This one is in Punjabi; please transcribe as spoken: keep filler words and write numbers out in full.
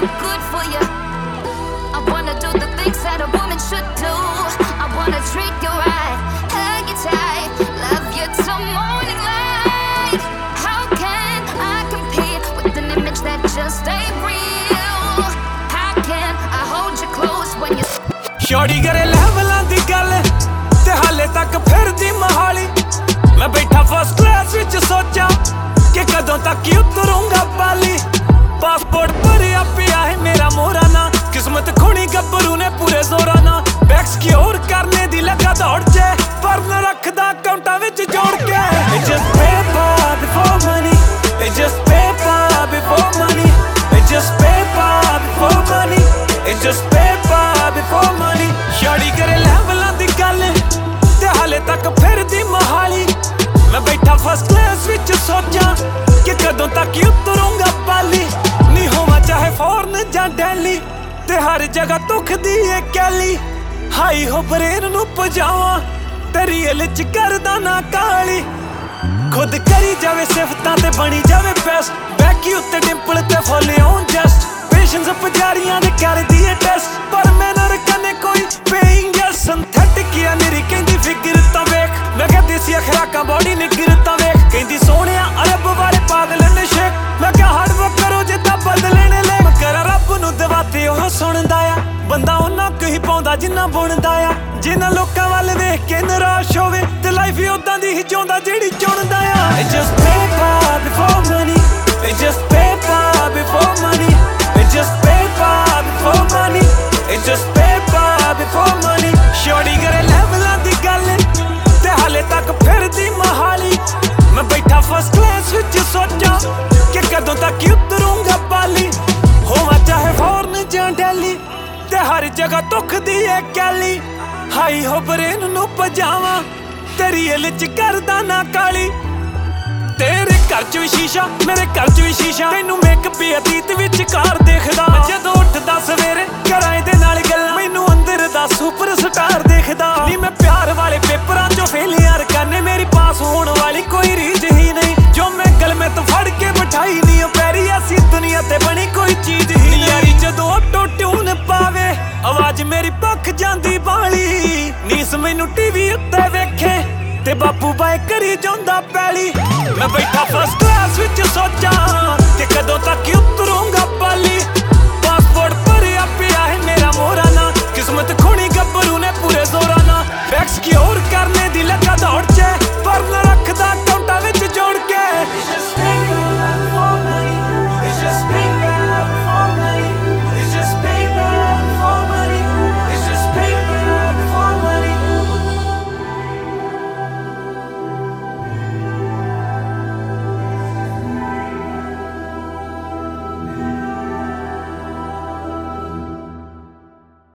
look good for you. I wanna do the things that a woman should do. I wanna treat you right, hug you tight, love you till morning light. How can I compete with an image that just ain't real? How can I hold you close when you ਸ਼ੌੜੀ ਕਰੇ ਲੈਵਲਾਂ ਦੀ ਗੱਲ ਤੇ ਹਾਲੇ ਤੱਕ ਫਿਰਦੀ ਮਹਾਲੀ। ਮੈਂ ਬੈਠਾ ਫਸਟ ਕਲਾਸ ਵਿੱਚ ਸੋਚਾਂ ਕਿ ਕਦੋਂ ਤੱਕ ਉਤਰੂੰਗਾ ਪਾਲੀ। ਪਾਸਪੋਰਟ ਭਰਿਆ ਪਿਆ ਹੈ ਮੇਰਾ ਮੋਹਰਾ ਨਾ, ਕਿਸਮਤ ਖੁਣੀ ਗੱਭਰੂ ਨੇ ਪੂਰੇ ਜ਼ੋਰਾਂ ਨਾਲ। ਬੈਕ ਸਿਕਿਉਰ ਕਰਨੇ ਦੀ ਲੱਗਾ ਦੌੜ ਚ, ਪਰ ਨਾ ਰੱਖਦਾ ਅਕਾਊਂਟਾਂ ਵਿੱਚ ਜੋੜ ਕੇ। It's just paper before money, it's just paper before money, it's just paper before money, it's just paper before money। ਸ਼ੌੜੀ ਕਰੇ ਲੈਵਲਾਂ ਦੀ ਗੱਲ ਤੇ ਹਾਲੇ ਤੱਕ ਫਿਰਦੀ ਮਹਾਲੀ। ਮੈਂ ਬੈਠਾ ਫਸਟ ਕਲਾਸ ਵਿੱਚ ਸੋਚਾਂ ਕਿ ਕਦੋਂ ਤੱਕ ਉਤਰੂੰਗਾ ਪਾਲੀ। ਨੀ ਹੋਵਾਂ ਚਾਹੇ ਫੋਰਨ ਜਾਂ ਦਿੱਲੀ ਤੇ ਹਰ ਜਗ੍ਹਾ ਦੁਖਦੀ ਏ ਕੈਲੀ। ਹਾਈ ਹੋ ਬਰੇਨ ਨੂੰ ਪਜਾਵਾਂ ਤੇ ਰੀਅਲ ਚ ਕਰਦਾ ਨਾ ਕਾਲੀ। ਖੁਦ ਕਰੀ ਜਾਵੇ ਸਿਫਤਾਂ ਤੇ ਬਣੀ ਜਾਵੇ ਬੈਸਟ, ਬੈਕੀ ਉੱਤੇ ਡਿੰਪਲ ਤੇ ਫੁੱਲ ਔਨ ਜਸਟ। ਪੇਸ਼ੈਂਸ ਪੁਜਾਰੀਆਂ ਦੇ ਕਰਦੀ ਏ ਟੈਸਟ, ਪਰ ਮੈਂ ਨਾ ਰਕਨੇ ਕੋਈ ਪੇਇੰਗ ਜਾਂ ਸਿੰਥੈਟਿਕ ਆ ਮੇਰੀ ਕਹਿੰਦੀ ਫਿਗਰ ਤਾਂ ਵੇਖ। ਮੈਂ ਕਿਹਾ ਦੇਸੀ ਖੁਰਾਕਾਂ ਬੋਡੀ ਨਿਗਰ ਤਾਂ ਵੇਖ। ਕਹਿੰਦੀ ਸੋਹਣਿਆ ਅਰਬ ਵਾਲੇ ਪਾਗਲ ਨੇ ਸ਼ੇਕ। ਮੈਂ ਕਿਹਾ ਹਾਰਡ ਵਰਕ ਕਰੋ ਜਿੱਦਾਂ ਬਦਲੇ ਨੇ ਲੈ। ਮੈਂ ਕਰਾਂ ਰੱਬ ਨੂੰ ਦਵਾ ਤੇ ਉਹ ਸੁਣਦਾ ਆ, ਬੰਦਾ ਉਹਨਾਂ ਕੁ ਹੀ ਪਾਉਂਦਾ ਜਿੰਨਾ ਬੁਣਦਾ ਆ। ਜਿਨ੍ਹਾਂ ਲੋਕਾਂ ਵੱਲ ਵੇਖ ਕੇ ਨਿਰਾਸ਼ ਹੋਵੇ ਤੇ ਲਾਈਫ ਹੀ ਉਦਾਂ ਦੀ ਹੀ ਚਾਹੁੰਦਾ ਜਿਹੜੀ ਚੁਣਦਾ ਆ। It's just paper before money, it's just paper before money, it's just paper before money, it's just paper before money। ਸ਼ੌੜੀ ਕਰੇ ਲੈਵਲਾਂ ਦੀ ਗੱਲ ਤੇ ਹਾਲੇ ਤੱਕ ਫਿਰਦੀ ਮਹਾਲੀ। ਮੈਂ ਬੈਠਾ ਫਸਟ ਕਲਾਸ ਵਿੱਚ ਸੋਚਾਂ ਕਿ ਕਦੋਂ ਤੱਕ ਉਤਰੂੰਗਾ ਪਾਲੀ। ਹੋਵਾਂ ਚਾਹੇ ਫੋਰਨ ਜਾਂ ਦਿੱਲੀ ਤੇ ਹਰ ਜਗ੍ਹਾ ਦੁਖਦੀ ਏ ਕੈਲੀ। ਹਾਈ ਹੋ ਬਰੇਨ ਨੂੰ ਪਜਾਵਾਂ ਤੇ ਰੀਅਲ ਚ ਕਰਦਾ ਨਾ ਕਾਲੀ। ਤੇਰੇ ਘਰ ਚ ਵੀ ਸ਼ੀਸ਼ਾ ਮੇਰੇ ਘਰ ਚ ਵੀ ਸ਼ੀਸ਼ਾ, ਤੈਨੂੰ ਮੇਕਅਪ ਅਤੀਤ ਵਿੱਚ ਕਾਰ